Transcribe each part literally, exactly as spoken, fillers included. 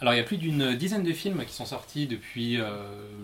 Alors il y a plus d'une dizaine de films qui sont sortis depuis euh,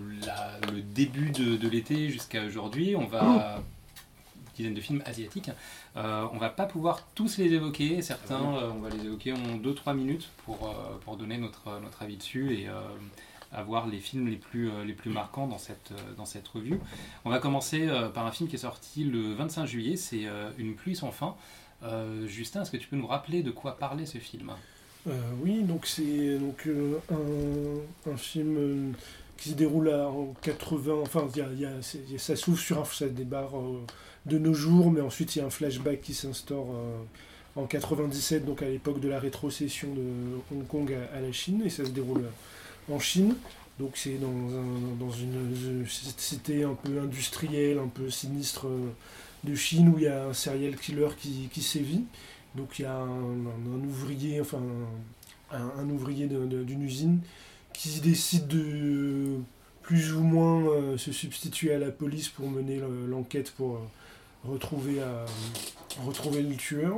la, le début de, de l'été jusqu'à aujourd'hui. On va... dizaine de films asiatiques. Euh, on va pas pouvoir tous les évoquer. Certains, euh, on va les évoquer en deux trois minutes pour, euh, pour donner notre, notre avis dessus et euh, avoir les films les plus, euh, les plus marquants dans cette, euh, dans cette revue. On va commencer euh, par un film qui est sorti le vingt-cinq juillet, c'est euh, Une pluie sans fin. Euh, Justin, est-ce que tu peux nous rappeler de quoi parlait ce film ? euh, Oui, donc c'est donc, euh, un, un film... Euh, qui se déroule à, en quatre-vingts, enfin y a, y a, c'est, ça s'ouvre sur un, ça débarre euh, de nos jours, mais ensuite il y a un flashback qui s'instaure euh, en quatre-vingt-dix-sept, donc à l'époque de la rétrocession de Hong Kong à, à la Chine, et ça se déroule en Chine, donc c'est dans, un, dans une, une cité un peu industrielle, un peu sinistre euh, de Chine, où il y a un serial killer qui, qui sévit, donc il y a un, un, un ouvrier, enfin un, un ouvrier de, de, d'une usine, qui décide de plus ou moins euh, se substituer à la police pour mener l'enquête pour euh, retrouver, euh, retrouver le tueur.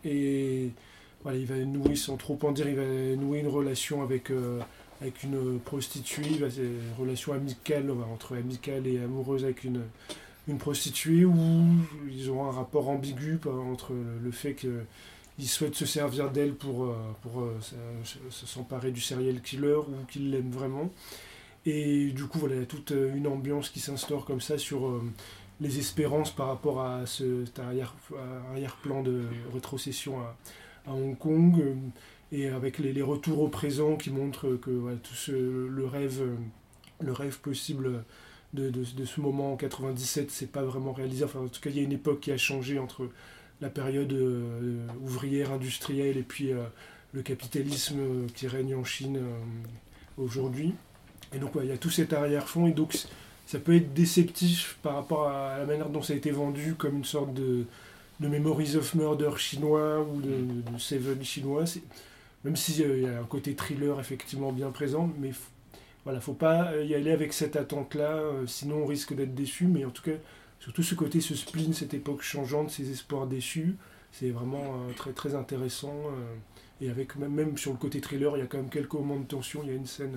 Et voilà, il va nouer, sans trop en dire, il va nouer une relation avec, euh, avec une prostituée, il va, une relation amicale, entre amicale et amoureuse avec une, une prostituée, où ils auront un rapport ambigu entre le fait que il souhaite se servir d'elle pour, pour euh, s'emparer du serial killer ou qu'il l'aime vraiment. Et du coup, voilà, il y a toute une ambiance qui s'instaure comme ça sur euh, les espérances par rapport à ce, cet arrière, arrière-plan de rétrocession à, à Hong Kong, euh, et avec les, les retours au présent qui montrent que voilà, tout ce, le, rêve, le rêve possible de, de, de ce moment en quatre-vingt-dix-sept, c'est pas vraiment réalisé. Enfin, en tout cas, il y a une époque qui a changé entre la période euh, ouvrière industrielle et puis euh, le capitalisme euh, qui règne en Chine euh, aujourd'hui. Et donc ouais, il y a tout cet arrière-fond, et donc ça peut être déceptif par rapport à la manière dont ça a été vendu comme une sorte de, de Memories of Murder chinois ou de, de, de Seven chinois. C'est, même s'il euh, y a un côté thriller effectivement bien présent, mais f- voilà, faut pas y aller avec cette attente-là, euh, sinon on risque d'être déçu, mais en tout cas surtout ce côté, ce spleen, cette époque changeante, ces espoirs déçus, c'est vraiment euh, très, très intéressant. Euh, et avec même, même sur le côté thriller, il y a quand même quelques moments de tension. Il y a une scène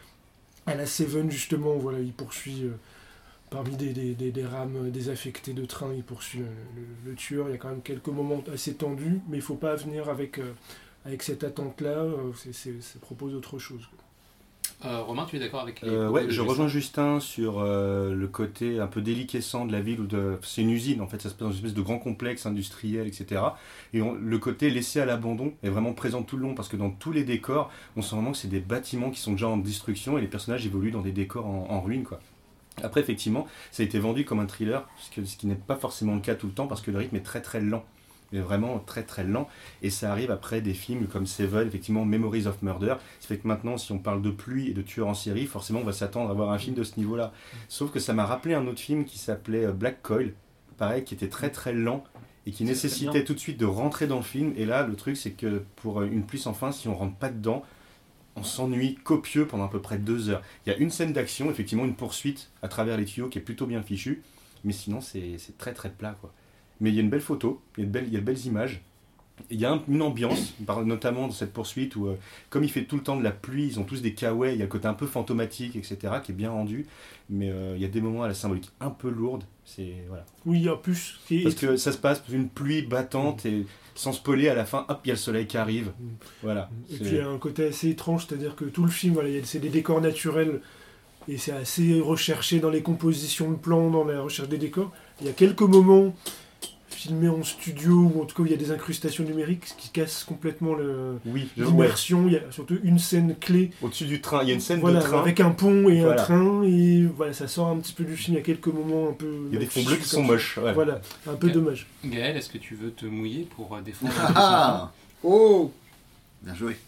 à la Seven, justement, où voilà, il poursuit, euh, parmi des, des, des, des rames désaffectées de train, il poursuit euh, le, le tueur. Il y a quand même quelques moments assez tendus, mais il ne faut pas venir avec, euh, avec cette attente-là. Euh, c'est, c'est, ça propose autre chose. Euh, Romain, tu es d'accord avec les euh, Ouais, je rejoins Justin sur euh, le côté un peu déliquescent de la ville. Où de... C'est une usine, en fait, ça se passe dans une espèce de grand complexe industriel, et cetera. Et on, le côté laissé à l'abandon est vraiment présent tout le long, parce que dans tous les décors, on sent vraiment que c'est des bâtiments qui sont déjà en destruction et les personnages évoluent dans des décors en, en ruine, quoi. Après, effectivement, ça a été vendu comme un thriller, ce qui n'est pas forcément le cas tout le temps, parce que le rythme est très très lent. Mais vraiment très très lent, et ça arrive après des films comme Seven, effectivement Memories of Murder. Ça fait que maintenant, si on parle de pluie et de tueurs en série, forcément on va s'attendre à voir un film de ce niveau-là. Sauf que ça m'a rappelé un autre film qui s'appelait Black Coil, pareil, qui était très très lent et qui c'est nécessitait tout de suite de rentrer dans le film. Et là, le truc, c'est que pour Une pluie sans fin, si on rentre pas dedans, on s'ennuie copieux pendant à peu près deux heures. Il y a une scène d'action, effectivement une poursuite à travers les tuyaux qui est plutôt bien fichue, mais sinon c'est, c'est très très plat, quoi. Mais il y a une belle photo, il y a de belles, il y a de belles images, il y a un, une ambiance, notamment dans cette poursuite où, euh, comme il fait tout le temps de la pluie, ils ont tous des kawaii, il y a le côté un peu fantomatique, et cetera, qui est bien rendu, mais euh, il y a des moments à la symbolique un peu lourde, c'est, voilà. Oui, en plus... C'est... Parce que ça se passe une pluie battante, et sans spoiler, à la fin, hop, il y a le soleil qui arrive, voilà. Et c'est... puis il y a un côté assez étrange, c'est-à-dire que tout le film, voilà, c'est des décors naturels, et c'est assez recherché dans les compositions de plans, dans la recherche des décors. Il y a quelques moments... filmé en studio, ou en tout cas il y a des incrustations numériques qui cassent complètement le, oui, l'immersion. Ouais. Il y a surtout une scène clé. Au-dessus du train, il y a une scène voilà, de train. Avec un pont et voilà. un train, et voilà, ça sort un petit peu du film. Il y a quelques moments un peu... Il y a des fonds bleus qui sont moches. Ouais. Voilà, un peu Ga- dommage. Gaël, est-ce que tu veux te mouiller pour défendre Ah oh bien joué.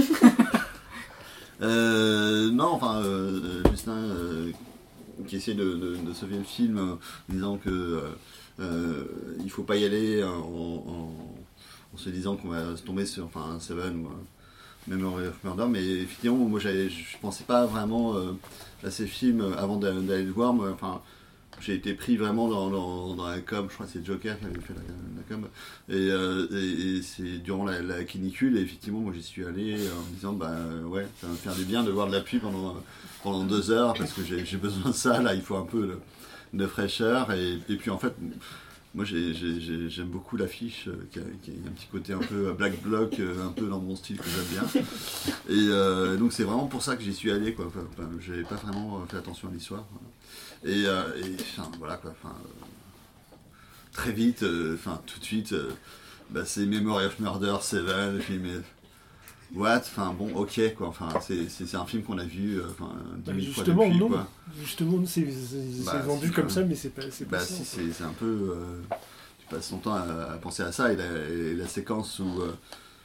euh, non, enfin, euh, Justin euh, qui essaie de, de, de sauver le film en disant que euh, euh, il faut pas y aller en, en, en se disant qu'on va se tomber sur enfin, un Seven ou un Memory of Murder, mais effectivement, moi j'avais, je pensais pas vraiment euh, à ces films avant d'aller le voir. Moi, enfin, j'ai été pris vraiment dans, dans, dans la com, je crois que c'est Joker qui avait fait la, la com, et, euh, et, et c'est durant la, la canicule, et effectivement, moi j'y suis allé en me disant, bah ouais, ça va me faire du bien de voir de la pluie pendant, pendant deux heures, parce que j'ai, j'ai besoin de ça, là, il faut un peu de, de fraîcheur, et, et puis en fait, moi j'ai, j'ai, j'ai, j'aime beaucoup l'affiche, euh, qui, a, qui a un petit côté un peu black bloc, euh, un peu dans mon style que j'aime bien, et euh, donc c'est vraiment pour ça que j'y suis allé, quoi. Enfin, enfin, j'avais pas vraiment fait attention à l'histoire, voilà. Et, euh, et enfin, voilà quoi, enfin, euh, très vite, enfin euh, tout de suite, euh, bah, c'est Memory of Murder, Seven, et puis mais what, enfin bon, ok quoi, enfin c'est, c'est, c'est un film qu'on a vu, enfin euh, dix mille fois depuis non. quoi. Justement, c'est, c'est, bah, c'est vendu c'est, comme euh, ça, mais c'est pas, c'est pas bah, ça. Si, c'est, c'est un peu, euh, tu passes ton temps à, à penser à ça, et la, et la séquence où euh,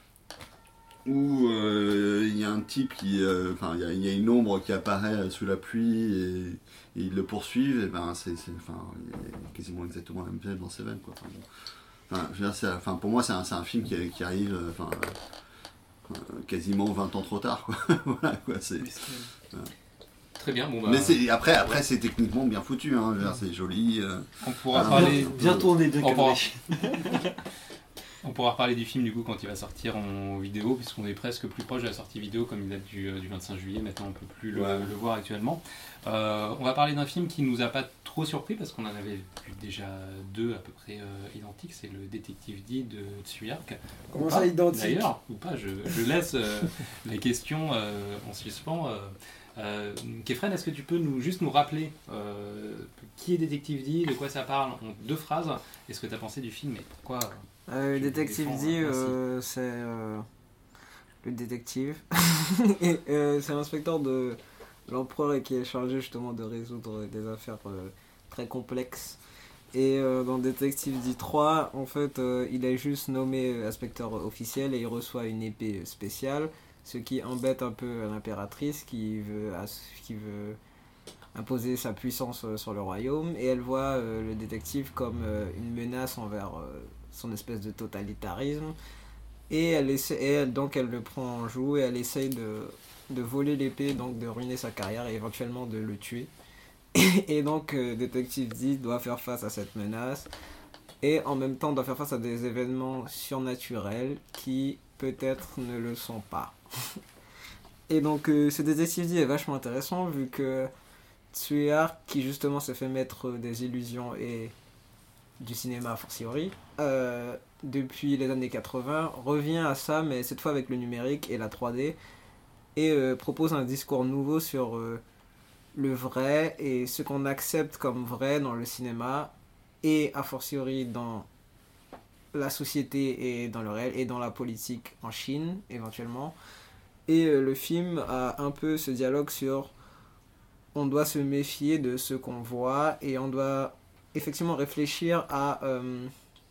où il euh, y a un type qui, enfin euh, il y, y a une ombre qui apparaît sous la pluie et, et ils le poursuivent, et ben c'est, c'est enfin quasiment exactement la même chose dans Seven quoi. Enfin, bon. Enfin, je veux dire, c'est, enfin pour moi c'est un, c'est un film qui, qui arrive, enfin euh, quasiment vingt ans trop tard quoi. Voilà quoi, c'est. Voilà. Très bien, bon bah... Mais c'est, après, après c'est techniquement bien foutu, hein, je veux dire, c'est joli. Euh, on pourra ah, parler... Bien tourné de on pourra... on pourra reparler du film du coup quand il va sortir en vidéo, puisqu'on est presque plus proche de la sortie vidéo, comme il date du, du vingt-cinq juillet, maintenant on ne peut plus le, ouais. le voir actuellement. Euh, on va parler d'un film qui ne nous a pas trop surpris, parce qu'on en avait vu déjà deux à peu près euh, identiques, c'est le Détective D de Tsuyark. Comment ça identique d'ailleurs, ou pas, je, je laisse euh, les questions euh, en suspens. Euh, Euh, Kefren, est-ce que tu peux nous, juste nous rappeler euh, qui est Détective D, de quoi ça parle en deux phrases, et ce que tu as pensé du film et pourquoi euh, Le Détective D, euh, c'est euh, le détective. et, euh, c'est l'inspecteur de l'empereur et qui est chargé justement de résoudre des affaires euh, très complexes. Et euh, dans Détective D trois, en fait, euh, il est juste nommé inspecteur officiel et il reçoit une épée spéciale. Ce qui embête un peu l'impératrice qui veut, qui veut imposer sa puissance sur le royaume, et elle voit euh, le détective comme euh, une menace envers euh, son espèce de totalitarisme, et, elle essaie, et elle, donc elle le prend en joue et elle essaye de, de voler l'épée, donc de ruiner sa carrière et éventuellement de le tuer. Et, et donc euh, Détective D doit faire face à cette menace et en même temps doit faire face à des événements surnaturels qui peut-être ne le sont pas. Et donc euh, ce Détective D est vachement intéressant vu que Tsuyark, qui justement se fait maître des illusions et du cinéma a fortiori, euh, depuis les années quatre-vingts, revient à ça, mais cette fois avec le numérique et la trois D, et euh, propose un discours nouveau sur euh, le vrai et ce qu'on accepte comme vrai dans le cinéma, et a fortiori dans la société et dans le réel, et dans la politique en Chine, éventuellement. Et euh, le film a un peu ce dialogue sur on doit se méfier de ce qu'on voit, et on doit effectivement réfléchir à euh,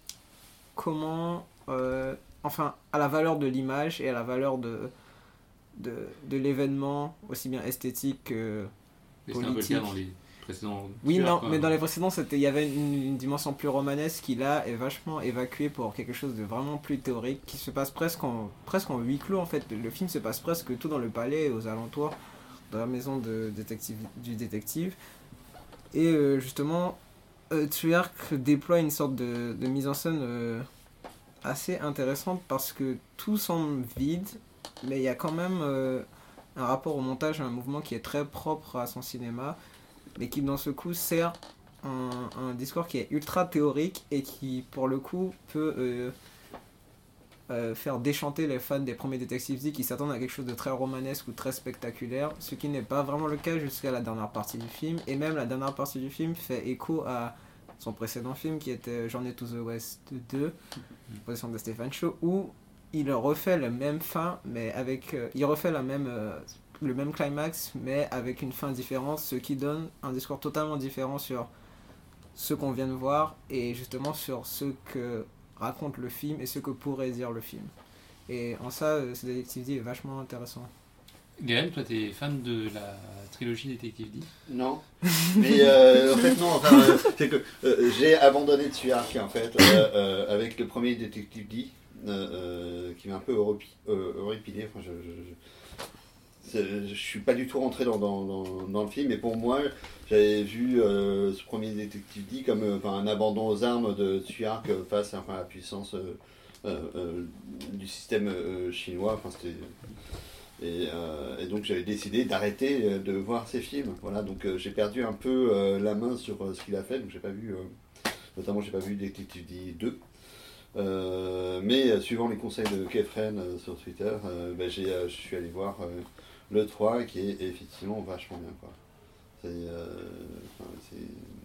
comment, euh, enfin, à la valeur de l'image et à la valeur de, de, de l'événement, aussi bien esthétique que politique. C'est un peu le cas dans les précédents. Oui, tueurs, non, quoi. mais dans les précédents, c'était, il y avait une, une dimension plus romanesque qui là est vachement évacuée pour quelque chose de vraiment plus théorique, qui se passe presque en, presque en huis clos en fait. Le film se passe presque tout dans le palais, aux alentours, dans la maison de détective, du détective. Et euh, justement, euh, Tsuyark déploie une sorte de, de mise en scène euh, assez intéressante parce que tout semble vide, mais il y a quand même euh, un rapport au montage, un mouvement qui est très propre à son cinéma, mais qui dans ce coup sert un, un discours qui est ultra théorique et qui pour le coup peut euh, euh, faire déchanter les fans des premiers Détectives D qui s'attendent à quelque chose de très romanesque ou très spectaculaire, ce qui n'est pas vraiment le cas jusqu'à la dernière partie du film. Et même la dernière partie du film fait écho à son précédent film qui était Journey to the West deux, position de Stephen Chow, où il refait la même fin, mais avec euh, il refait la même euh, le même climax, mais avec une fin différente, ce qui donne un discours totalement différent sur ce qu'on vient de voir et justement sur ce que raconte le film et ce que pourrait dire le film. Et en ça, ce Détective D est vachement intéressant. Gaël, toi, t'es fan de la trilogie Détective D ? Non, mais euh, en fait non, enfin, euh, c'est que euh, j'ai abandonné Tsuyark en fait euh, euh, avec le premier Détective D euh, euh, qui m'a un peu horripi- euh, horripilé. Enfin, je, je, je... je suis pas du tout rentré dans, dans, dans, dans le film, et pour moi, j'avais vu euh, ce premier Détective D comme euh, enfin, un abandon aux armes de Tsuyark face à, enfin, à la puissance euh, euh, euh, du système euh, chinois. Enfin, c'était... Et, euh, et donc j'avais décidé d'arrêter de voir ces films. Voilà, donc euh, j'ai perdu un peu euh, la main sur euh, ce qu'il a fait, donc j'ai pas vu, euh, notamment j'ai pas vu Détective D deux. Euh, mais euh, suivant les conseils de Kefren euh, sur Twitter, euh, ben, j'ai, euh, je suis allé voir euh, le trois qui est effectivement vachement bien, quoi. C'est, euh, enfin, c'est...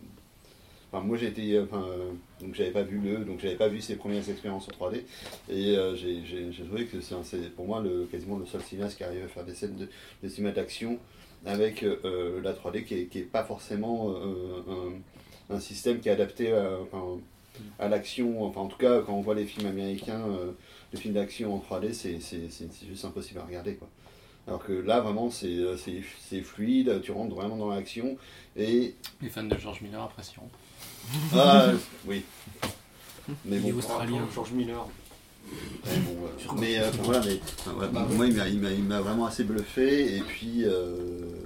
Enfin, moi j'ai été, enfin, euh, donc j'avais pas vu le, donc j'avais pas vu ses premières expériences en trois D, et euh, j'ai, j'ai, j'ai trouvé que c'est, c'est pour moi le, quasiment le seul cinéaste qui arrive à faire des scènes de, de cinéma d'action avec euh, la trois D qui est, qui est pas forcément euh, un, un système qui est adapté à, enfin, à l'action. Enfin en tout cas quand on voit les films américains, euh, les films d'action en trois D, c'est, c'est, c'est, c'est juste impossible à regarder, quoi. Alors que là vraiment c'est, c'est, c'est fluide, tu rentres vraiment dans l'action et... Les fans de George Miller apprécieront. Ah oui. Mais bon, australien, George Miller. Ouais, bon, euh, mais euh, voilà, mais enfin, ouais, bah, moi il m'a, il, m'a, il m'a vraiment assez bluffé, et puis, euh,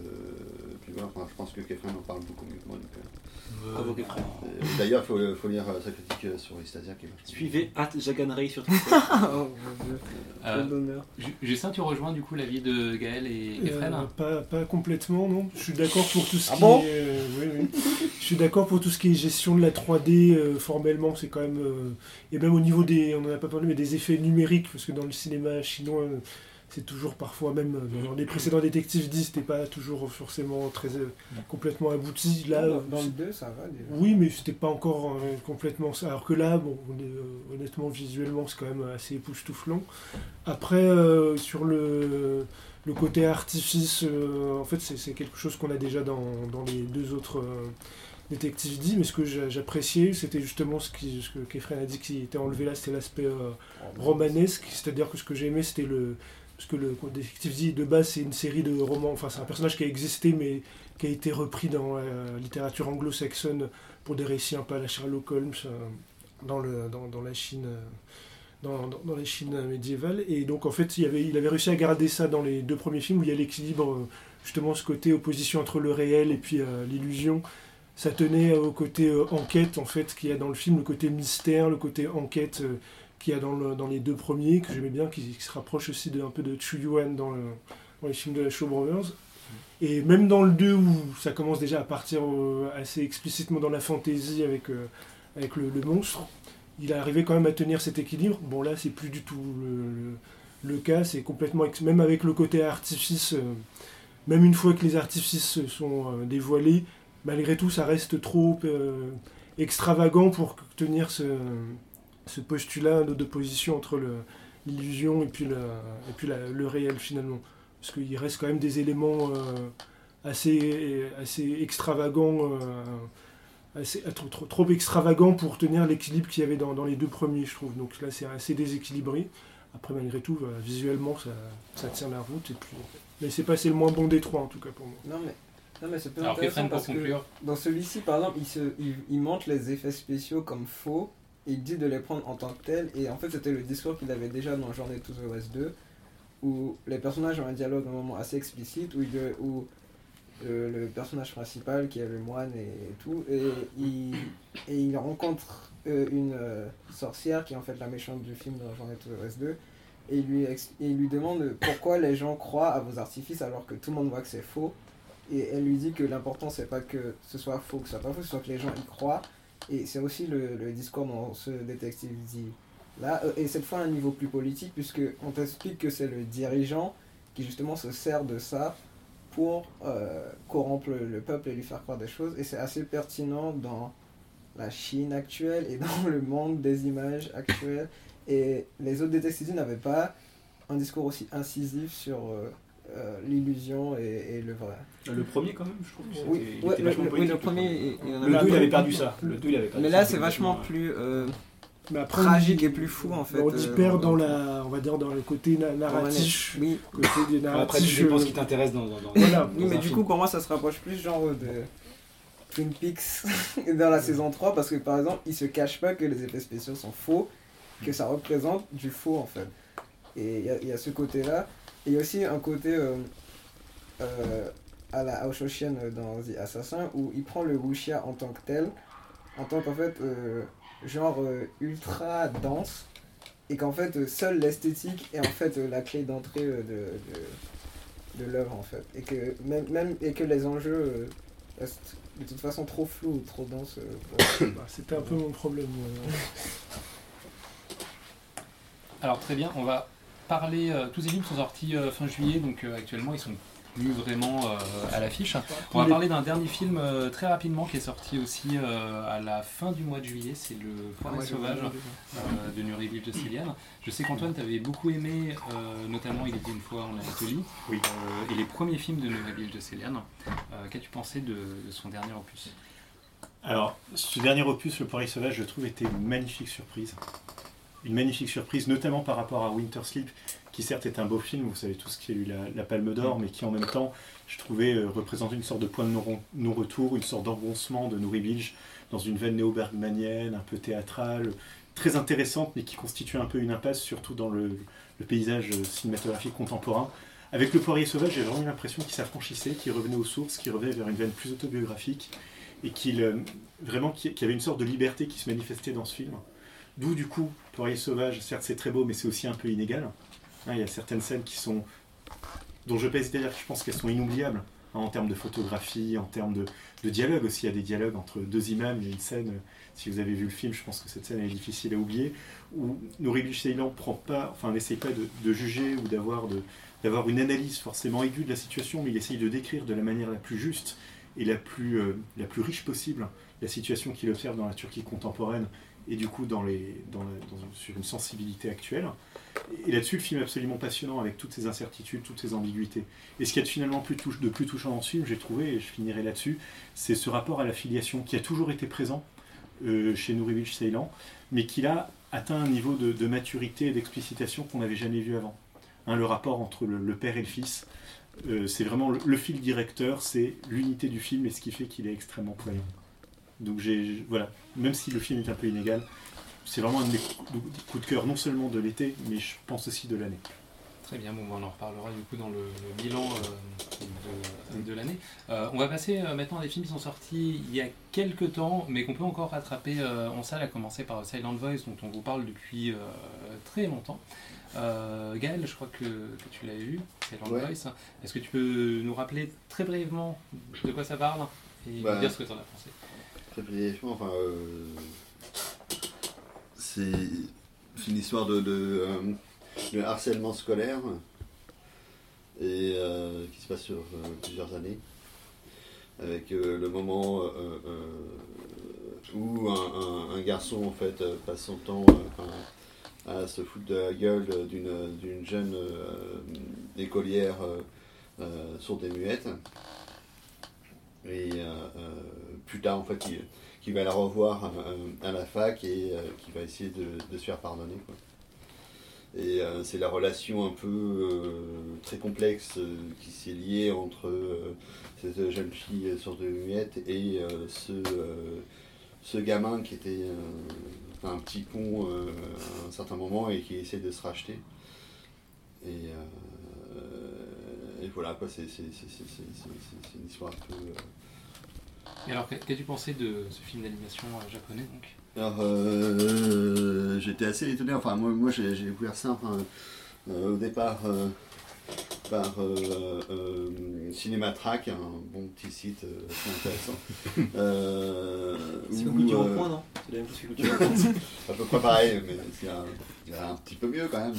puis voilà, enfin, je pense que Kefren en parle beaucoup mieux que moi. Donc, euh, Bravo Kefren. euh, d'ailleurs, il faut, faut lire euh, sa critique sur Eastasia qui est vachement. Suivez at Jaganrei sur Twitter. Oh mon dieu, Euh, quel bonheur. Ju- Justin, tu rejoins du coup l'avis de Gaël et Kefren Euh, pas, pas complètement, non. Je suis d'accord pour tout ce Ah qui bon est. euh, oui, oui. Je suis d'accord pour tout ce qui est gestion de la trois D. Euh, formellement, c'est quand même. Euh, et même au niveau des. On en a pas parlé, mais des effets numériques, parce que dans le cinéma chinois, euh, c'est toujours parfois, même euh, dans les précédents Détectives dix, c'était pas toujours forcément très euh, complètement abouti. Là, Dans, euh, dans le deux, ça va déjà. oui, mais c'était pas encore euh, complètement ça. Alors que là, bon, on est, euh, honnêtement, visuellement, c'est quand même assez époustouflant. Après, euh, sur le, le côté artifice, euh, en fait, c'est, c'est quelque chose qu'on a déjà dans, dans les deux autres euh, Détectives D, mais ce que j'a- j'appréciais, c'était justement ce, qui, ce que Kefren a dit qui était enlevé là, c'était l'aspect euh, romanesque. C'est-à-dire que ce que j'ai aimé, c'était le... Parce que le Détective D, de base, c'est une série de romans, enfin, c'est un personnage qui a existé, mais qui a été repris dans la littérature anglo-saxonne pour des récits un peu à la Sherlock Holmes, euh, dans, le, dans, dans la Chine... euh, Dans, dans, dans la Chine médiévale. Et donc, en fait, il avait, il avait réussi à garder ça dans les deux premiers films, où il y a l'équilibre, euh, justement, ce côté opposition entre le réel et puis euh, l'illusion. Ça tenait au côté euh, enquête, en fait, qu'il y a dans le film, le côté mystère, le côté enquête euh, qu'il y a dans, le, dans les deux premiers, que j'aimais bien, qui, qui se rapproche aussi de, un peu de Chu Yuan dans, le, dans les films de la Shaw Brothers. Et même dans le deux, où ça commence déjà à partir euh, assez explicitement dans la fantaisie avec, euh, avec le, le monstre, il est arrivé quand même à tenir cet équilibre. Bon, là, c'est plus du tout le, le, le cas. C'est complètement... ex- Même avec le côté artifice, euh, même une fois que les artifices sont euh, dévoilés, malgré tout, ça reste trop euh, extravagant pour tenir ce, ce postulat d'opposition entre le, l'illusion et puis, la, et puis la, le réel, finalement. Parce qu'il reste quand même des éléments euh, assez, assez extravagants... Euh, assez, trop, trop, trop extravagant pour tenir l'équilibre qu'il y avait dans, dans les deux premiers, je trouve. Donc là, c'est assez déséquilibré. Après, malgré tout, bah, visuellement, ça, ça tient la route. Et puis... Mais c'est pas c'est le moins bon des trois, en tout cas, pour moi. Non mais, non, mais c'est peu Alors intéressant Kefren, pour parce que conclure, dans celui-ci, par exemple, il, se, il, il montre les effets spéciaux comme faux, et il dit de les prendre en tant que tels, et en fait, c'était le discours qu'il avait déjà dans Journey to the West deux, où les personnages ont un dialogue à un moment assez explicite, où, il, où euh, le personnage principal, qui est le moine et, et tout, et il, et il rencontre euh, une euh, sorcière qui est en fait la méchante du film dans Journey to the West deux, et il, lui ex- et il lui demande pourquoi les gens croient à vos artifices alors que tout le monde voit que c'est faux. Et elle lui dit que l'important c'est pas que ce soit faux, que ce soit pas faux, ce soit que les gens y croient. Et c'est aussi le, le discours dans ce Détective dit là, et cette fois à un niveau plus politique, puisque on t'explique que c'est le dirigeant qui justement se sert de ça pour euh, corrompre le, le peuple et lui faire croire des choses. Et c'est assez pertinent dans la Chine actuelle et dans le monde des images actuelles. Et les autres détectives n'avaient pas un discours aussi incisif sur euh, euh, l'illusion et, et le vrai. Le premier quand même, je trouve. que Oui, c'était- il ouais, était le, vachement le- oui, poétique, le premier, il, il en Le avait deux, il un avait peu- perdu ça. Le deux, il avait perdu Mais ça, là, c'était c'est vachement complètement, plus euh, Mais après, tragique on, et plus fou en fait. on y euh, perd dans dans- la, on va dire, dans le côté na- narratif. Oui, Côté des euh, Après, narratifs. tu dépends ce euh, qui t'intéresse dans, dans, dans, Voilà. dans oui, mais un du film. coup, pour moi, ça se rapproche plus genre de Twin Peaks dans la saison trois, parce que par exemple, il se cache pas que les effets spéciaux sont faux, que ça représente du faux en fait. Et il y, a- il y a ce côté-là. Et il y a aussi un côté euh, euh, à la Aoshoshian dans The Assassin, où il prend le wuxia en tant que tel, en tant qu'en fait, euh, genre euh, ultra dense, et qu'en fait, euh, seule l'esthétique est en fait euh, la clé d'entrée euh, de, de, de l'œuvre, en fait. Et que, même, même, et que les enjeux euh, restent de toute façon trop flous ou trop denses. Euh, pour... Bah, c'était un peu mon problème. euh. Alors très bien, on va parler. Euh, tous ces films sont sortis euh, fin juillet, donc euh, actuellement ils sont plus vraiment euh, à l'affiche. On va parler d'un dernier film euh, très rapidement qui est sorti aussi euh, à la fin du mois de juillet, c'est Le Poiret Sauvage euh, de Nuri Bilge Ceylan. Je sais qu'Antoine t'avais beaucoup aimé, euh, notamment Il était une fois en Anatolie, Oui. euh, et les premiers films de Nuri Bilge Ceylan. Euh, Qu'as-tu pensé de, de son dernier opus? Alors, ce dernier opus, Le Poiret Sauvage, je trouve était une magnifique surprise. Une magnifique surprise, notamment par rapport à Winter Sleep, qui certes est un beau film, vous savez tous qui a eu la, la Palme d'Or, mais qui en même temps, je trouvais, euh, représentait une sorte de point de non- non-retour, une sorte d'engoncement de Nuri Bilge dans une veine néo-bergmanienne, un peu théâtrale, très intéressante, mais qui constitue un peu une impasse, surtout dans le, le paysage cinématographique contemporain. Avec Le Poirier Sauvage, j'ai vraiment eu l'impression qu'il s'affranchissait, qu'il revenait aux sources, qu'il revenait vers une veine plus autobiographique, et qu'il euh, vraiment qu'il y avait une sorte de liberté qui se manifestait dans ce film. D'où du coup, Poirier Sauvage, certes c'est très beau, mais c'est aussi un peu inégal. Hein, il y a certaines scènes qui sont, dont je peux pas hésiter à dire que je pense qu'elles sont inoubliables, hein, en termes de photographie, en termes de, de dialogue aussi. Il y a des dialogues entre deux imams. Il y a une scène, euh, si vous avez vu le film, je pense que cette scène est difficile à oublier, où Nuri Bilge Ceylan prend pas, enfin n'essaye pas de, de juger ou d'avoir, de, d'avoir une analyse forcément aiguë de la situation, mais il essaye de décrire de la manière la plus juste et la plus, euh, la plus riche possible la situation qu'il observe dans la Turquie contemporaine, et du coup dans les, dans la, dans, sur une sensibilité actuelle. Et là-dessus, le film est absolument passionnant, avec toutes ses incertitudes, toutes ses ambiguïtés. Et ce qu'il y a de finalement plus touche, de plus touchant dans ce film, j'ai trouvé, et je finirai là-dessus, c'est ce rapport à la filiation qui a toujours été présent euh, chez Nuri Bilge Ceylan, mais qui a atteint un niveau de, de maturité et d'explicitation qu'on n'avait jamais vu avant. Hein, le rapport entre le, le père et le fils, euh, c'est vraiment le, le fil directeur, c'est l'unité du film, et ce qui fait qu'il est extrêmement poignant. Donc j'ai, voilà, même si le film est un peu inégal, c'est vraiment un de mes coups de cœur, non seulement de l'été, mais je pense aussi de l'année. Très bien, bon, on en reparlera du coup dans le, le bilan euh, de, de l'année. Euh, on va passer euh, maintenant à des films qui sont sortis il y a quelques temps, mais qu'on peut encore rattraper euh, en salle, à commencer par Silent Voice, dont on vous parle depuis euh, très longtemps. Euh, Gaël, je crois que, que tu l'as vu, Silent Ouais. Voice. Est-ce que tu peux nous rappeler très brièvement de quoi ça parle et Bah, nous dire ce que tu en as pensé? Très brièvement, enfin, euh, c'est c'est une histoire de, de, euh, de harcèlement scolaire et euh, qui se passe sur euh, plusieurs années, avec euh, le moment euh, euh, où un, un, un garçon en fait passe son temps euh, à se foutre de la gueule d'une d'une jeune euh, écolière euh, euh, sourde et muette. Et euh, euh, plus tard, en fait, il, il va la revoir euh, à la fac et euh, qui va essayer de, de se faire pardonner, quoi. Et euh, c'est la relation un peu euh, très complexe euh, qui s'est liée entre euh, cette jeune fille sourde et muette et euh, ce, euh, ce gamin qui était euh, un petit con euh, à un certain moment et qui essaie de se racheter. Et, euh, et voilà, quoi, c'est, c'est, c'est, c'est, c'est, c'est, c'est une histoire un peu... Euh... Et alors, qu'as-tu pensé de ce film d'animation euh, japonais donc? Alors, euh, j'étais assez étonné, enfin, moi, moi j'ai, j'ai découvert ça, enfin, euh, au départ, euh, par euh, euh, Cinématrack, un bon petit site euh, assez intéressant. Euh, C'est où, le Culture euh, au point, non? C'est la même chose que Culture au point. à peu près pareil, mais c'est un, il y a un petit peu mieux quand même.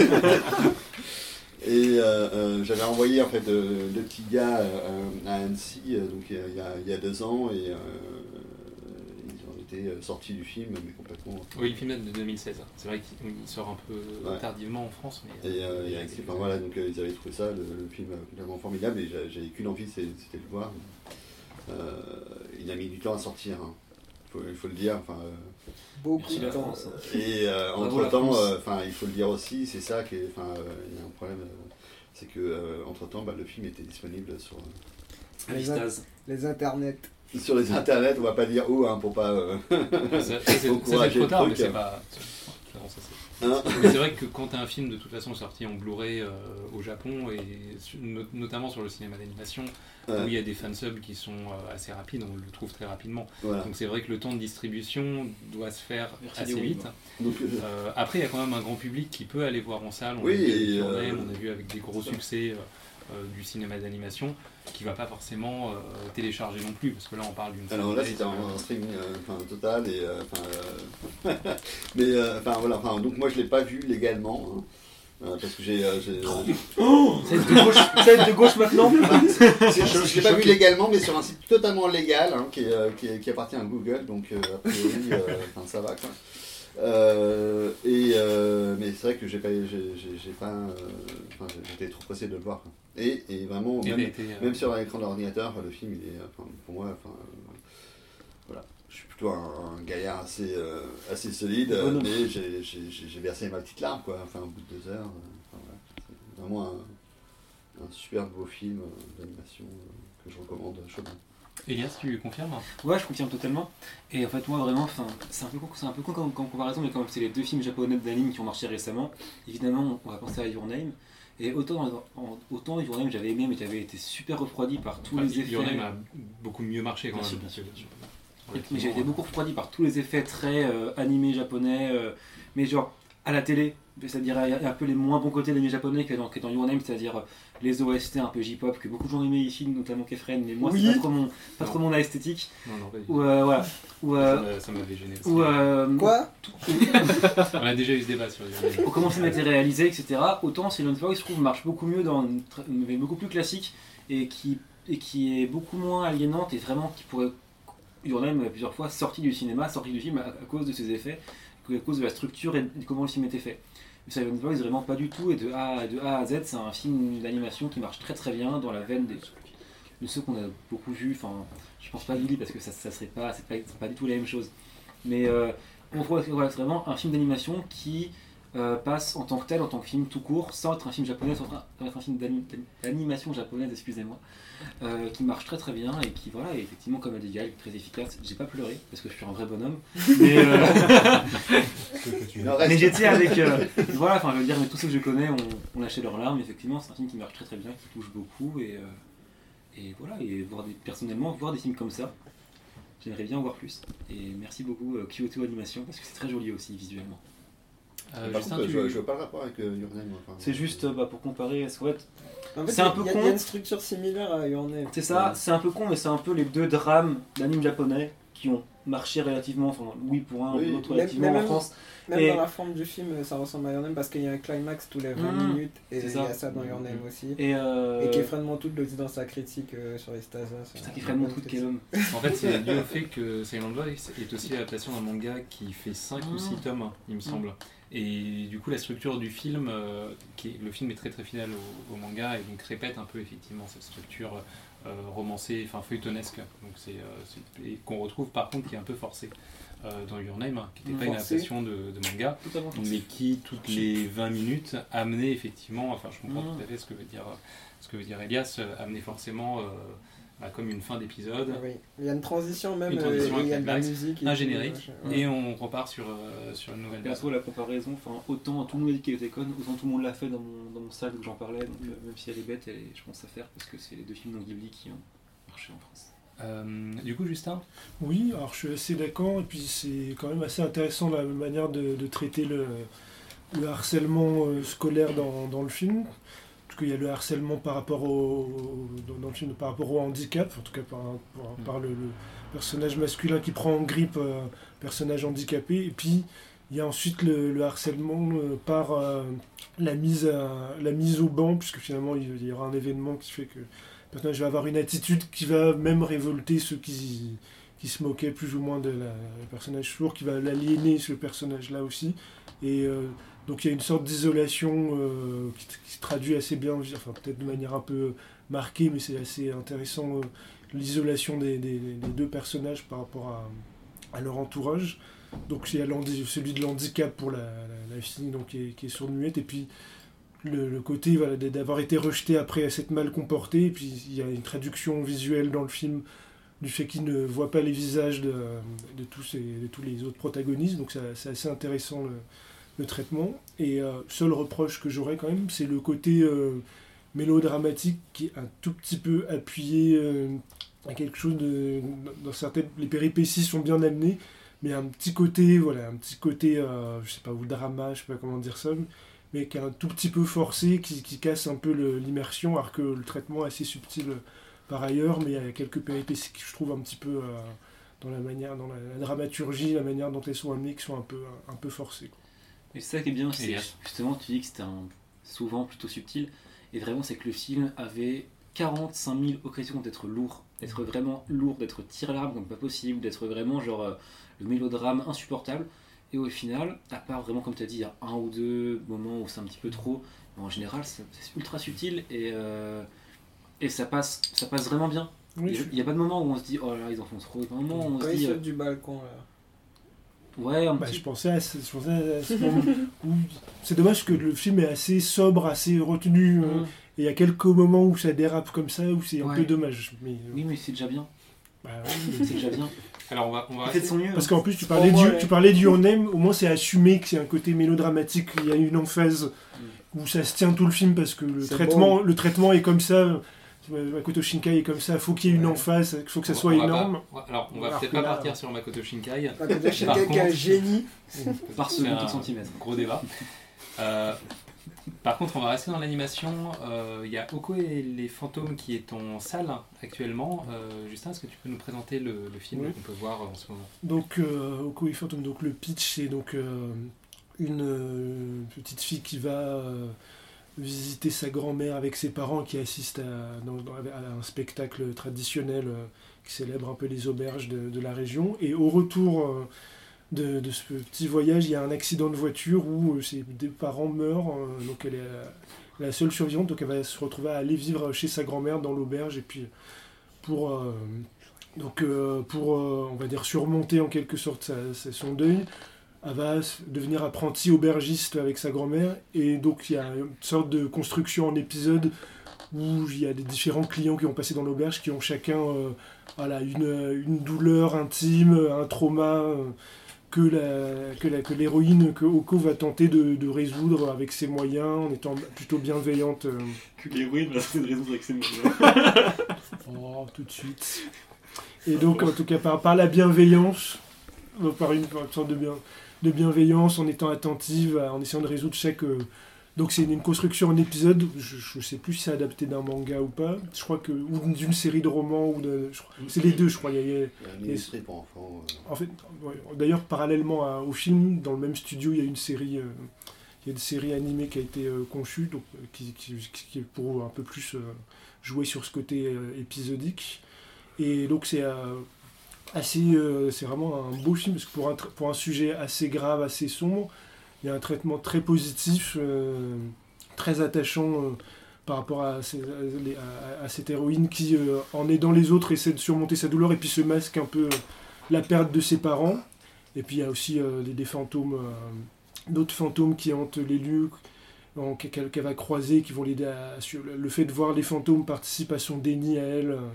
Et euh, euh, j'avais envoyé en fait deux de petits gars euh, à Annecy, euh, donc il y, a, il y a deux ans, et euh, ils ont été sortis du film, mais complètement. Oui, le film date de deux mille seize. C'est vrai qu'il sort un peu Ouais. tardivement en France. Mais et euh, il y a, enfin, voilà, donc euh, ils avaient trouvé ça, le, le film complètement formidable, et j'avais qu'une envie, c'était de le voir. Euh, il a mis du temps à sortir, hein. Faut, il faut le dire. Enfin, euh, Beaucoup Merci de la temps. France. et euh, Bravo la entre-temps, France. euh, enfin, il faut le dire aussi, c'est ça qui est, enfin, euh, il y a un problème, euh, c'est que euh, entre-temps, bah, le film était disponible sur, Ah, Les, Vistaz. les internets. sur les internets, on va pas dire où, hein, pour pas euh, Ça, ça, c'est, ça, c'est encourager trop le tard, mais truc. c'est pas. On ça c'est. Hein Mais c'est vrai que quand t'as un film de toute façon sorti en Blu-ray euh, au Japon et sur- no- notamment sur le cinéma d'animation Ouais. où il y a des fansubs qui sont euh, assez rapides, on le trouve très rapidement. Voilà. Donc c'est vrai que le temps de distribution doit se faire Merci assez des vite. oui, Donc, euh, Euh, après, il y a quand même un grand public qui peut aller voir en salle. On Oui, l'a vu avec et, Your euh, Name, on a vu avec des gros c'est ça. succès euh, euh, du cinéma d'animation, qui va pas forcément euh, télécharger non plus, parce que là on parle d'une. alors là, fanbase, c'était un, euh, un streaming euh, enfin, total. Et, euh, enfin, euh, mais euh, enfin, voilà. Enfin, donc moi, je l'ai pas vu légalement. Hein, euh, parce que j'ai. euh, j'ai- Oh, ça va être de gauche, ça va être de gauche maintenant. je je l'ai pas vu légalement, mais sur un site totalement légal, hein, qui, est, euh, qui, est- qui appartient à Google, donc euh, a priori, euh, enfin, ça va quoi. Euh, et euh, mais c'est vrai que j'ai pas, j'ai, j'ai, j'ai pas, euh, enfin, j'étais trop pressé de le voir. Quoi. Et, et vraiment, il a même, été, euh, même sur l'écran d'ordinateur, le film, il est, enfin, pour moi, enfin, euh, voilà, je suis plutôt un, un gaillard assez, euh, assez solide, euh, Bonhomme. mais j'ai, j'ai, j'ai j'ai versé ma petite larme, quoi. Enfin, au bout de deux heures, euh, enfin, voilà, c'est vraiment un, un super beau film euh, d'animation euh, que je recommande chaudement. Elias, tu confirmes? Ouais, je confirme totalement. Et en fait, moi, vraiment, enfin, c'est un peu con, c'est un peu con comme, comme comparaison, mais comme c'est les deux films japonais d'anime qui ont marché récemment, évidemment, on va penser à Your Name. Et autant, en- autant Your Name, j'avais aimé, mais j'avais été super refroidi par tous Enfin, les effets. Your Name a beaucoup mieux marché quand Bien même. sûr, bien sûr, bien sûr. Relativement, Mais j'ai été beaucoup refroidi par tous les effets très euh, animés japonais, euh, mais genre à la télé, c'est-à-dire il y a un peu les moins bons côtés d'animés japonais que dans, que dans Your Name, c'est-à-dire euh, les O S T un peu J-pop que beaucoup de gens aimaient ici, notamment Kefren, mais moi Oui. c'est pas trop mon, pas Non. trop mon esthétique. Non, non, vas-y. Ou euh, voilà. Ou, Ça euh, m'a- ça m'avait gêné aussi. ou, euh, Quoi On a déjà eu ce débat sur Your Name. Au comment ça a été réalisé, et cetera. Autant Silent Voice, je trouve, marche beaucoup mieux dans une, tra- une veine beaucoup plus classique et qui, et qui est beaucoup moins aliénante et vraiment qui pourrait, Your Name a plusieurs fois sorti du cinéma, sorti du film à, à cause de ses effets, à cause de la structure et de comment le film était fait. Mais Silent Voice, vraiment pas du tout, et de A, de A à Z, c'est un film d'animation qui marche très très bien dans la veine des, de ceux qu'on a beaucoup vus. Enfin, je pense pas à Lily parce que ça, ça serait pas, c'est pas, c'est pas du tout la même chose. Mais euh, on trouve que voilà, c'est vraiment un film d'animation qui euh, passe en tant que tel, en tant que film tout court, sans être un film japonais, sans être un, être un film d'ani- d'animation japonaise, excusez-moi, euh, qui marche très très bien et qui, voilà, est effectivement, comme a dit Gaël, très efficace. J'ai pas pleuré parce que je suis un vrai bonhomme, mais, euh, Il en reste. mais j'étais avec. euh, voilà, enfin, je veux dire, mais tous ceux que je connais ont, ont lâché leurs larmes. Effectivement, c'est un film qui marche très très bien, qui touche beaucoup et, euh, et voilà, et voir des, personnellement, voir des films comme ça, j'aimerais bien en voir plus. Et merci beaucoup euh, Kyoto Animation parce que c'est très joli aussi visuellement. Euh, Par Justin, contre, tu- je, je vois pas le rapport avec euh, Your Name. Enfin, C'est juste euh, bah, pour comparer, parce qu'en fait, En fait, C'est un peu il y a- con. Il y a une structure similaire à Your Name. c'est ça, c'est un peu con, mais c'est un peu les deux drames d'anime japonais qui ont marché relativement, enfin oui pour un, Oui. l'autre Mais- relativement mais en même- France. Même Et- dans la forme du film, ça ressemble à Your Name parce qu'il y a un climax tous les vingt Mmh, minutes et c'est il y ça. a ça dans Your Name aussi. Et, euh... Et Kefren Montout le dit dans sa critique euh, sur Estaza. Putain, qui ferait mon tout de quel homme. En fait, c'est dû au fait que Silent Voice est aussi l'adaptation d'un manga qui fait cinq ou six tomes, il me semble. Et du coup, la structure du film, euh, qui est- le film est très très fidèle au, au manga et donc répète un peu effectivement cette structure euh, romancée, enfin feuilletonesque, donc c'est, euh, c'est- et qu'on retrouve par contre qui est un peu forcée euh, dans Your Name, hein, qui n'était pas une Forcée. adaptation de, de manga, Totalement mais qui toutes les vingt minutes amenait effectivement, enfin je comprends Mm. tout à fait ce que veut dire, ce que veut dire Elias, euh, amenait forcément euh, bah, comme une fin d'épisode. Oui. Il y a une transition même, Une transition euh, et il y a avec de la Max, musique. et un tout, générique, machin. et on repart sur, euh, sur une nouvelle base. Perso, la comparaison, enfin, autant tout le monde a dit qu'elle était conne, autant tout le monde l'a fait dans mon, dans mon salle où j'en parlais, donc euh, même si elle est bête, elle est, je pense, à faire parce que c'est les deux films dans Ghibli qui ont marché en France. Euh, du coup, Justin, Oui, alors je suis assez d'accord, et puis c'est quand même assez intéressant la manière de, de traiter le, le harcèlement euh, scolaire dans, dans le film. Parce qu'il y a le harcèlement par rapport au, dans, dans le film par rapport au handicap, en tout cas par, par, par le, le personnage masculin qui prend en grippe euh, un personnage handicapé, et puis il y a ensuite le, le harcèlement euh, par euh, la, mise à, la mise au banc, puisque finalement il, il y aura un événement qui fait que le personnage va avoir une attitude qui va même révolter ceux qui, qui se moquaient plus ou moins de la, le personnage sourd, qui va l'aliéner ce personnage-là aussi. Et euh, donc il y a une sorte d'isolation euh, qui, qui se traduit assez bien, enfin peut-être de manière un peu marquée, mais c'est assez intéressant, euh, l'isolation des, des, des deux personnages par rapport à, à leur entourage. Donc il y a celui de l'handicap pour la, la, la fille donc, qui est, qui est sourde-muette, et puis le, le côté voilà, d'avoir été rejeté après s'être mal comporté, et puis il y a une traduction visuelle dans le film du fait qu'il ne voit pas les visages de, de, tous, ces, de tous les autres protagonistes, donc c'est, c'est assez intéressant le, le traitement. Et euh, seul reproche que j'aurais quand même, c'est le côté euh, mélodramatique qui est un tout petit peu appuyé euh, à quelque chose de... Dans certaines... Les péripéties sont bien amenées, mais un petit côté, voilà, un petit côté, euh, je sais pas, ou drama, je sais pas comment dire ça, mais qui est un tout petit peu forcé, qui, qui casse un peu le, l'immersion, alors que le traitement est assez subtil par ailleurs, mais il y a quelques péripéties que je trouve un petit peu euh, dans la manière, dans la, la dramaturgie, la manière dont elles sont amenées, qui sont un peu, un, un peu forcées. Quoi. Et ça qui est bien, c'est Et justement, tu dis que c'était un, souvent plutôt subtil, et vraiment c'est que le film avait quarante-cinq mille occasions d'être lourd, d'être vraiment lourd, d'être tire-larme comme pas possible, d'être vraiment genre euh, le mélodrame insupportable. Et au final, à part vraiment comme tu as dit, il y a un ou deux moments où c'est un petit peu trop, mais en général c'est, c'est ultra subtil et, euh, et ça, passe, ça passe vraiment bien. Oui, Il n'y a, a pas de moment où on se dit oh là là ils en font trop, il y a pas de moment où on Quand se il dit saute euh, du balcon là. ouais, un bah, petit je pensais à ce, je pensais à ce moment où... C'est dommage que le film est assez sobre, assez retenu, euh, Mm. et il y a quelques moments où ça dérape comme ça, où c'est un Ouais. peu dommage. Mais, euh, Oui, mais c'est déjà bien. bah, oui, mais- C'est déjà bien. Alors on va, on va Il fait de son mieux. Parce hein. qu'en plus, tu Pour parlais, moi, du, ouais. tu parlais du On aime, au moins c'est assumé qu'il y a un côté mélodramatique, il y a une emphase où ça se tient tout le film parce que le, C'est traitement, le traitement est comme ça, Makoto Shinkai est comme ça, il faut qu'il y ait une Ouais. emphase, il faut que ça on va- soit on va énorme. pas- alors on va Alors peut-être que pas là- partir sur Makoto Shinkai. Makoto Shinkai Par qui est un contre- génie. Par C'est seconde un de centimètre. Gros débat. Euh, par contre, on va rester dans l'animation. Euh, Il y a Oko et les fantômes qui est en salle actuellement. Euh, Justin, est-ce que tu peux nous présenter le, le film Oui. qu'on peut voir en ce moment? Donc, euh, Oko et Phantom, donc le pitch, c'est donc euh, une euh, petite fille qui va euh, visiter sa grand-mère avec ses parents qui assistent à, dans- dans- à un spectacle traditionnel euh, qui célèbre un peu les auberges de, de la région. Et au retour euh, de, de ce petit voyage, il y a un accident de voiture où euh, ses des parents meurent. euh, donc elle est euh, la seule survivante, donc elle va se retrouver à aller vivre chez sa grand-mère dans l'auberge. Et puis pour, euh, donc, euh, pour euh, on va dire, surmonter en quelque sorte sa- sa- son deuil, elle va s- devenir apprentie aubergiste avec sa grand-mère. Et donc il y a une sorte de construction en épisode où il y a des différents clients qui ont passé dans l'auberge qui ont chacun euh, voilà, une, une douleur intime, un trauma euh, que, la, que, la, que l'héroïne, que Oko va tenter de, de résoudre avec ses moyens en étant plutôt bienveillante. euh. Que l'héroïne va essayer de résoudre avec ses moyens. Oh, tout de suite. Et donc, en tout cas, par, par la bienveillance, euh, par une, par une sorte de, bien, de bienveillance, en étant attentive, à- en essayant de résoudre chaque... euh, donc c'est une, une construction en épisode, je ne sais plus si c'est adapté d'un manga ou pas, je crois que... ou d'une série de romans, ou de... je crois- c'est les deux, je crois. Il y a- il y a- Un illustré pour enfants. euh. en fait, ouais, d'ailleurs, parallèlement à- au film, dans le même studio, il y a une série, euh, il y a une série animée qui a été euh, conçue, donc, euh, qui, qui, qui est pour un peu plus euh, jouer sur ce côté euh, épisodique. Et donc c'est euh, assez, euh, c'est vraiment un beau film parce que pour un, tr- pour un sujet assez grave, assez sombre, il y a un traitement très positif, euh, très attachant. Euh, par rapport à, ces- à les- à- à cette héroïne qui, euh, en aidant les autres, essaie de surmonter sa douleur et puis se masque un peu euh, la perte de ses parents. Et puis il y a aussi euh, des, des fantômes, euh, d'autres fantômes qui hantent les lieux, en- qu'elle qu'elle va croiser, qui vont l'aider à... Sur le le fait de voir les fantômes participe à son déni à elle, euh,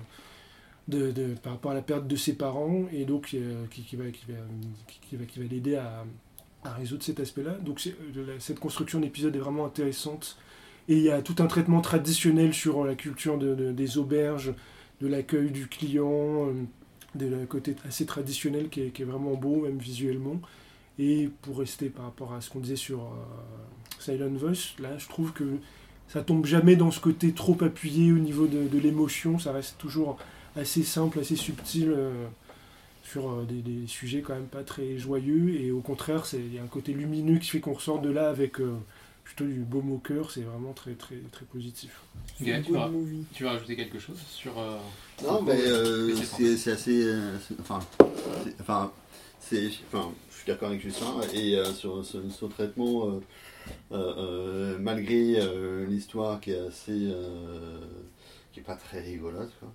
de, de- par rapport à la perte de ses parents, et donc euh, qui, qui va, qui va, qui, qui va, qui va l'aider à, à résoudre cet aspect-là. Donc c'est- euh, la- cette construction d'épisode est vraiment intéressante. Et il y a tout un traitement traditionnel sur la culture de, de- des auberges, de l'accueil du client, euh, de la côté assez traditionnel qui est, qui est vraiment beau, même visuellement. Et pour rester par rapport à ce qu'on disait sur euh, Silent Voice, là je trouve que ça tombe jamais dans ce côté trop appuyé au niveau de, de l'émotion, ça reste toujours assez simple, assez subtil euh, sur euh, des, des sujets quand même pas très joyeux. Et au contraire, c'est- il y a un côté lumineux qui fait qu'on ressort de là avec... euh, plutôt du baume au cœur, c'est vraiment très très très positif. Gaël, tu Good vas, movie. tu vas rajouter quelque chose sur... euh, Non, mais euh, Mais c'est c'est c'est assez. euh, c'est- Enfin, c'est- enfin, c'est. Enfin, je suis d'accord avec Justin. Et euh, sur ce, ce traitement, euh, euh, euh, malgré euh, l'histoire qui est assez. euh, qui est pas très rigolote, quoi.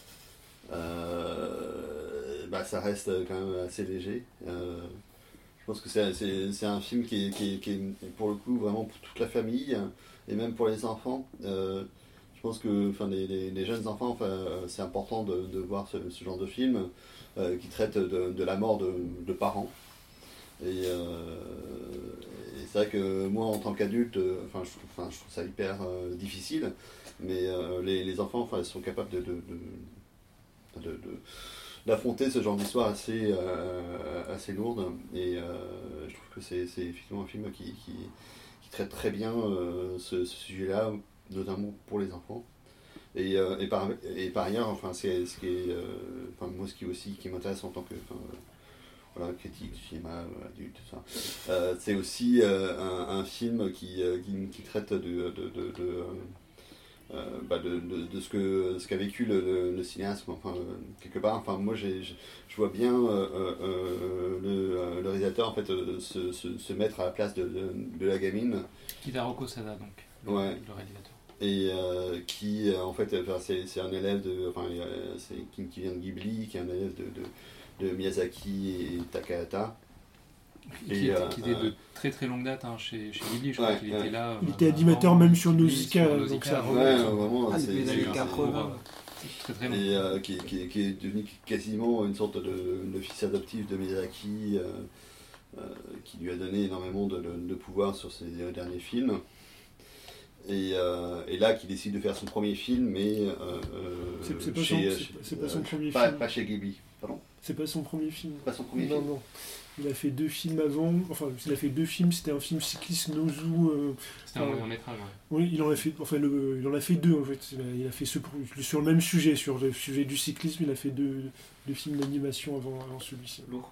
Euh, bah, ça reste quand même assez léger. Euh, je pense que c'est- c'est c'est un film qui est, qui, est, qui est, pour le coup, vraiment pour toute la famille et même pour les enfants. Euh, je pense que enfin, les, les, les jeunes enfants, enfin, euh, c'est important de, de voir ce, ce genre de film euh, qui traite de, de la mort de, de parents. Et, euh, et c'est vrai que moi, en tant qu'adulte, euh, enfin, je, trouve- enfin, je trouve ça hyper euh, difficile, mais euh, les, les enfants, enfin, ils sont capables de, de, de, de- de- d'affronter ce genre d'histoire assez, euh, assez lourde. Et euh, je trouve que c'est, c'est effectivement un film qui, qui, qui traite très bien euh, ce, ce sujet-là, notamment pour les enfants. Et, euh, et, par, et par ailleurs, enfin, c'est, ce qui est, euh, enfin, moi, ce qui aussi qui m'intéresse en tant que enfin, euh, voilà, critique du cinéma, euh, adulte, tout ça, euh, c'est aussi euh, un, un film qui, euh, qui, qui traite de, de, de, de, euh, bah de, de, de ce que ce qu'a vécu le, le, le cinéaste, enfin, euh, quelque part. Enfin, moi, j'ai, je, je vois bien euh, euh, le, le réalisateur en fait, euh, se, se, se mettre à la place de, de, de la gamine. Hitaroko Sada, donc, le, Ouais. le réalisateur. Et euh, qui, euh, en fait, enfin, c'est, c'est un élève de. Enfin, euh, c'est qui, qui vient de Ghibli, qui est un élève de, de, de Miyazaki et Takahata. Qui, Et, était, euh, qui était de très très longue date hein, chez, chez Ghibli, je Ouais, crois qu'il ouais. était là. Il euh, était avant, animateur même sur Ghibli, Nausicaa, sur donc Nausicaa, ça ouais. remonte. Ouais, vraiment, Ah, c'est, depuis les c'est- années c'est- quatre-vingts. C'est très très long. Et euh, qui, qui, qui est devenu quasiment une sorte de, de fils adoptif de Miyazaki, euh, euh, qui lui a donné énormément de, de, de pouvoir sur ses derniers films. Et, euh, et là, qui décide de faire son premier film, mais euh, C'est- c'est pas chez, son- c'est chez- pas- c'est pas son euh, premier pas, film. pas chez Ghibli, pardon. C'est pas son premier film. Pas son premier Non, film. non. Il a fait deux films avant. Enfin, il a fait deux films. C'était un film cycliste Nozu. euh, C'était un euh, moyen métrage. Ouais. Oui, il en a fait. Enfin, le- il en a fait deux en fait. Il a, il a fait ce, sur le même sujet, sur le sujet du cyclisme. Il a fait deux, deux films d'animation avant, avant celui-ci. Lourd.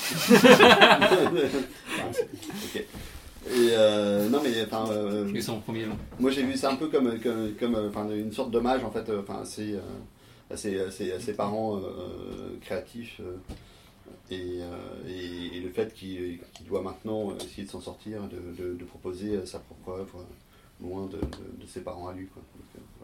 Ok. Et euh, non, mais enfin. euh, C'est son premier long. Moi j'ai vu ça un peu comme, comme, comme euh, enfin, une sorte d'hommage en fait, euh, enfin, à, ses, euh, à, ses, à ses- à ses parents euh, créatifs euh, et, euh, et, et le fait qu'il qu'il doit maintenant essayer de s'en sortir, de, de, de proposer sa propre œuvre loin de, de, de ses parents à lui. Quoi. Donc, euh,